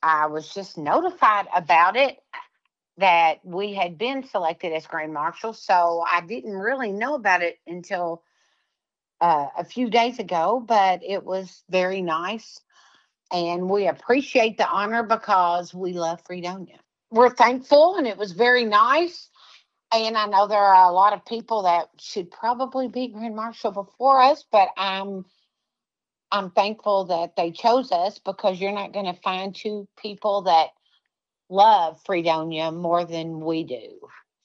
I was just notified about it that we had been selected as Grand Marshal. So I didn't really know about it until a few days ago, but it was very nice. And we appreciate the honor because we love Fredonia. We're thankful, and it was very nice. And I know there are a lot of people that should probably be Grand Marshal before us, but I'm thankful that they chose us because you're not going to find two people that love Fredonia more than we do.